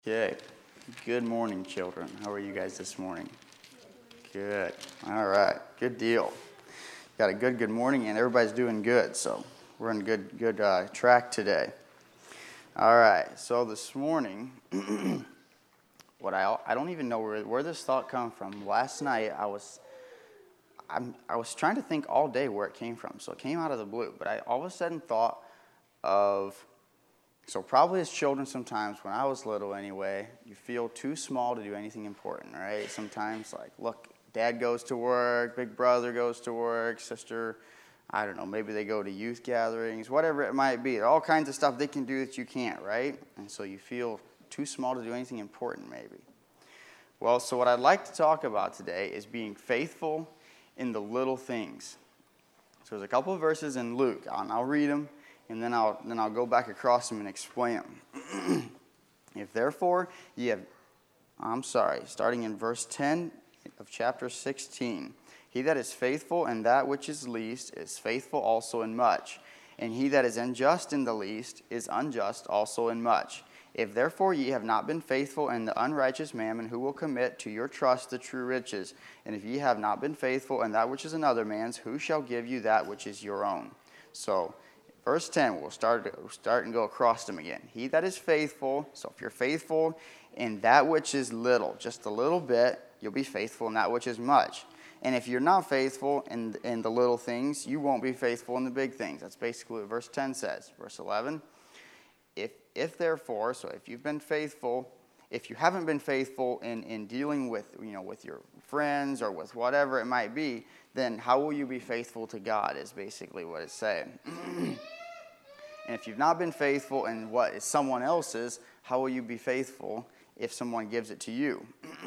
Okay. Good morning, children. How are you guys this morning? Good. All right. Good deal. Got a good morning, and everybody's doing good. So we're in good track today. All right. So this morning, I don't even know where this thought come from. Last night I was trying to think all day where it came from. So it came out of the blue. But I all of a sudden thought of. So probably as children sometimes, when I was little anyway, you feel too small to do anything important, right? Sometimes like, look, dad goes to work, big brother goes to work, sister, I don't know, maybe they go to youth gatherings, whatever it might be. All kinds of stuff they can do that you can't, right? And so you feel too small to do anything important maybe. Well, so what I'd like to talk about today is being faithful in the little things. So there's a couple of verses in Luke, and I'll read them. And then I'll go back across them and explain them. If therefore starting in verse 10 of chapter 16. He that is faithful in that which is least is faithful also in much. And he that is unjust in the least is unjust also in much. If therefore ye have not been faithful in the unrighteous mammon, who will commit to your trust the true riches? And if ye have not been faithful in that which is another man's, who shall give you that which is your own? So, verse 10, we'll start and go across them again. He that is faithful, so if you're faithful in that which is little, just a little bit, you'll be faithful in that which is much. And if you're not faithful in the little things, you won't be faithful in the big things. That's basically what verse 10 says. Verse 11, if therefore, so if you've been faithful, if you haven't been faithful in dealing with your friends or with whatever it might be, then how will you be faithful to God is basically what it's saying. And if you've not been faithful in what is someone else's, how will you be faithful if someone gives it to you?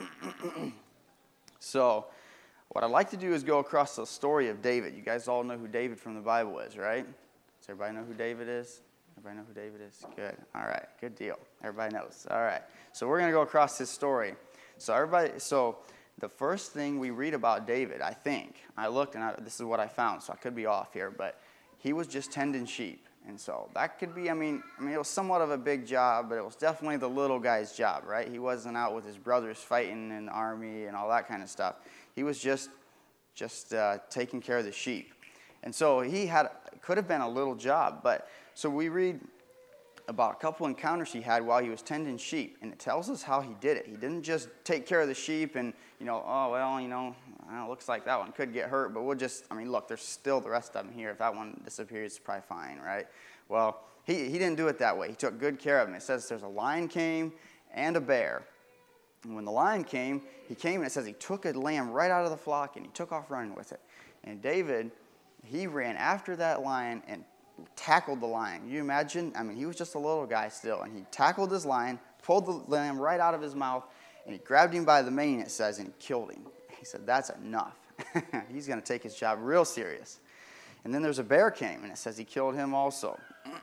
So what I'd like to do is go across the story of David. You guys all know who David from the Bible is, right? Does everybody know who David is? Everybody know who David is? Good. All right. Good deal. Everybody knows. All right. So we're going to go across his story. So the first thing we read about David, I think, I looked and this is what I found, so I could be off here, but he was just tending sheep. And so that could be, I mean, it was somewhat of a big job, but it was definitely the little guy's job, right? He wasn't out with his brothers fighting in the army and all that kind of stuff. He was just taking care of the sheep. And so could have been a little job, but so we read about a couple encounters he had while he was tending sheep, and it tells us how he did it. He didn't just take care of the sheep and, it looks like that one could get hurt, but look, there's still the rest of them here. If that one disappears, it's probably fine, right? Well, he didn't do it that way. He took good care of them. It says there's a lion came and a bear. And when the lion came, and it says he took a lamb right out of the flock, and he took off running with it. And David, he ran after that lion and tackled the lion. You imagine? He was just a little guy still, and he tackled his lion, pulled the lamb right out of his mouth, and he grabbed him by the mane, it says, and he killed him. He said, that's enough. He's going to take his job real serious. And then there's a bear came, and it says he killed him also.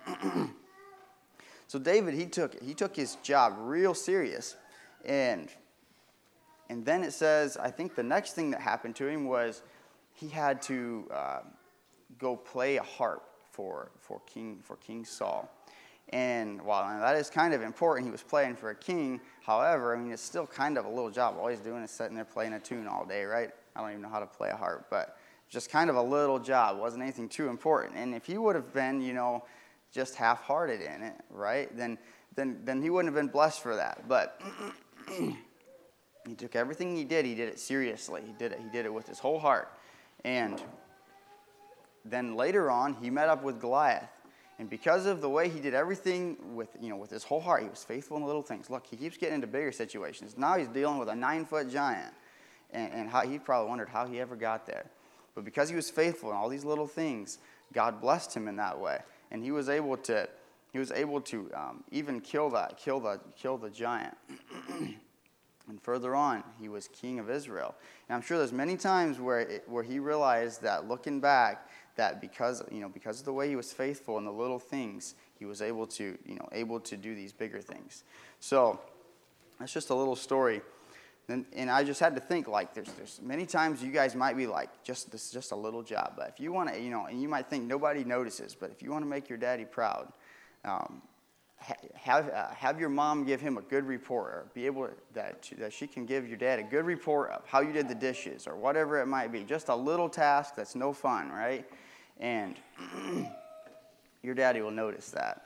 So David, he took his job real serious, and then it says, I think the next thing that happened to him was he had to go play a harp for King Saul. And while that is kind of important, he was playing for a king. However, it's still kind of a little job. All he's doing is sitting there playing a tune all day, right? I don't even know how to play a harp, but just kind of a little job. It wasn't anything too important. And if he would have been, just half-hearted in it, right? Then he wouldn't have been blessed for that. But he took everything he did it seriously. He did it with his whole heart. And then later on, he met up with Goliath. And because of the way he did everything with his whole heart, he was faithful in the little things. Look, he keeps getting into bigger situations. Now he's dealing with a 9-foot giant. And he probably wondered how he ever got there. But because he was faithful in all these little things, God blessed him in that way. And he was able to even kill the giant. And further on, he was king of Israel. And I'm sure there's many times where he realized that, looking back, that because of the way he was faithful in the little things, he was able to do these bigger things. So that's just a little story. And I just had to think, like, there's many times you guys might be like, this is just a little job. But if you want to, and you might think nobody notices, but if you want to make your daddy proud, have your mom give him a good report, or be able that she can give your dad a good report of how you did the dishes or whatever it might be. Just a little task that's no fun, right? And your daddy will notice that.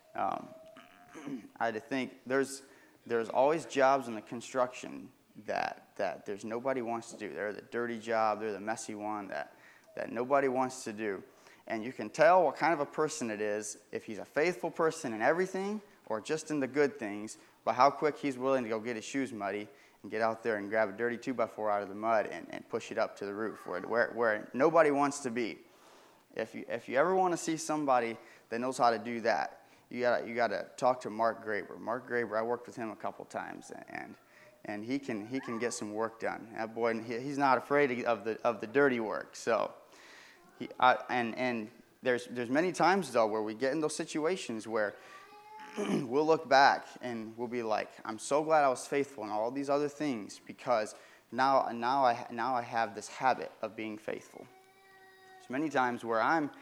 I think there's always jobs in the construction that there's nobody wants to do. They're the dirty job. They're the messy one that nobody wants to do. And you can tell what kind of a person it is if he's a faithful person in everything or just in the good things by how quick he's willing to go get his shoes muddy and get out there and grab a dirty 2x4 out of the mud and push it up to the roof where nobody wants to be. If you ever want to see somebody that knows how to do that, you gotta talk to Mark Graber. Mark Graber, I worked with him a couple times, and he can get some work done. That boy, he's not afraid of the dirty work. So. And there's many times, though, where we get in those situations where we'll look back and we'll be like, I'm so glad I was faithful in all these other things because now I have this habit of being faithful. There's many times where I'm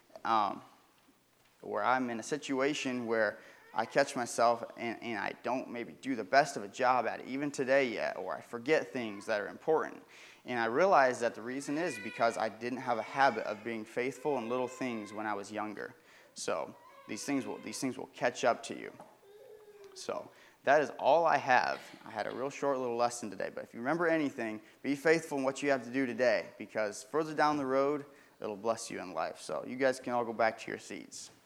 in a situation where I catch myself and I don't maybe do the best of a job at it, even today yet, or I forget things that are important. And I realized that the reason is because I didn't have a habit of being faithful in little things when I was younger. So these things will catch up to you. So that is all I have. I had a real short little lesson today. But if you remember anything, be faithful in what you have to do today, because further down the road, it'll bless you in life. So you guys can all go back to your seats.